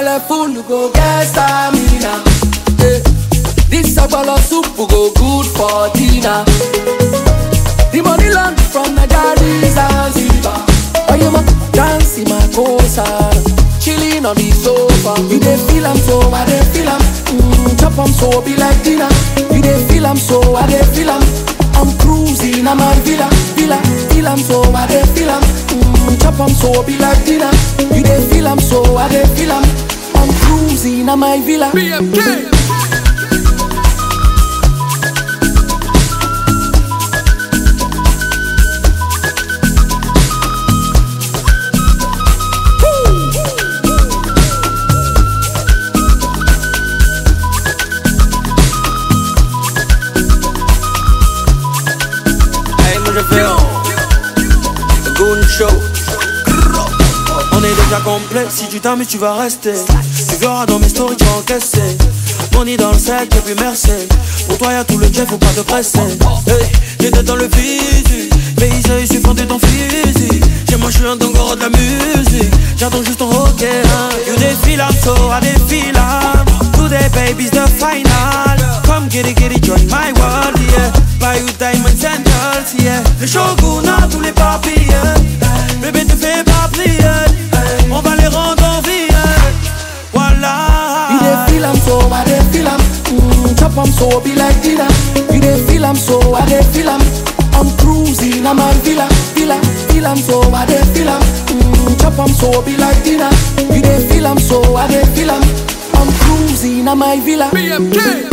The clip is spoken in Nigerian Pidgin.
belle full go get stamina. This agbolo soup go good for dinner. The money land from Nigeria Zanzibar. Oh you ma dance in my cosa, chilling on the sofa. You dey feel am so, I dey feel am. Chop am so be like dinner. You dey feel am so, I dey feel am. I'm cruising on my villa. Feel am so, I dey feel am. Chop am so be like dinner. You dey feel am so, I dey feel am. I'm cruising on my villa. BMK. On est déjà complet, si tu t'amuses tu vas rester. Tu verras dans mes stories tu vas encaisser. Money dans le sac et puis merci. Pour toi y'a tout le jet, faut pas te presser. Hey, j'étais dans le physique, mais il suffit de ton physique. Chez moi je suis un dongoro de la musique. J'attends juste ton ok hein. You défile I'm so, I défile I'm. Today baby's the final. Come get it, join my world yeah. Buy you diamonds and girls yeah. Le shogun a tous les papiers. Bébé te fais pas plier. On va les rendre en vie. Voilà. You dey feel am so, I dey feel am. Chop am so be like dinner. You dey feel am so, I dey feel am. I'm cruising on my villa. Feel am so, I dey feel am. Chop am so be like dinner. You dey feel am so, I dey feel am. I'm cruising on my villa. BMK.